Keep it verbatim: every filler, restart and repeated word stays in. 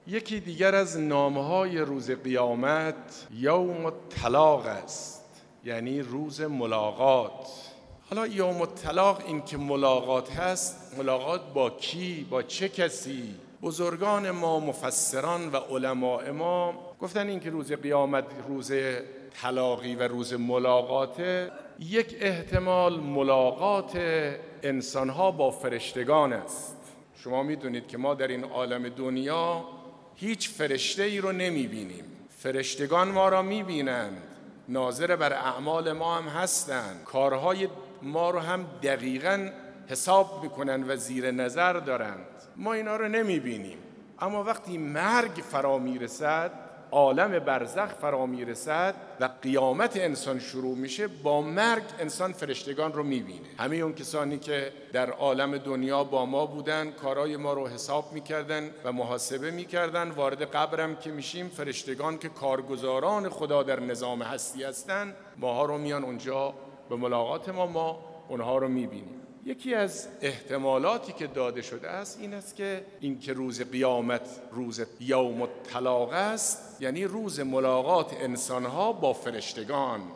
یکی دیگر از نامهای روز قیامت یوم الطلاق است، یعنی روز ملاقات. حالا یوم الطلاق این که ملاقات هست، ملاقات با کی؟ با چه کسی؟ بزرگان ما، مفسران و علماء ما گفتن این که روز قیامت روز طلاقی و روز ملاقاته، یک احتمال ملاقات انسانها با فرشتگان است. شما میدونید که ما در این عالم دنیا هیچ فرشته ای رو نمی بینیم. فرشتگان ما را می بینند، ناظر بر اعمال ما هم هستند، کارهای ما رو هم دقیقاً حساب میکنن و زیر نظر دارند. ما اینا رو نمی بینیم، اما وقتی مرگ فرا میرسد، عالم برزخ فرا میرسد و قیامت انسان شروع میشه، با مرگ انسان فرشتگان رو میبینه. همه اون کسانی که در عالم دنیا با ما بودن، کارهای ما رو حساب میکردن و محاسبه میکردن، وارد قبرم که میشیم، فرشتگان که کارگزاران خدا در نظام هستی هستن، ماها رو میان اونجا به ملاقات ما، ما اونها رو میبینیم. یکی از احتمالاتی که داده شده است این است که این که روز قیامت روز یوم الطلاق است، یعنی روز ملاقات انسانها با فرشتگان.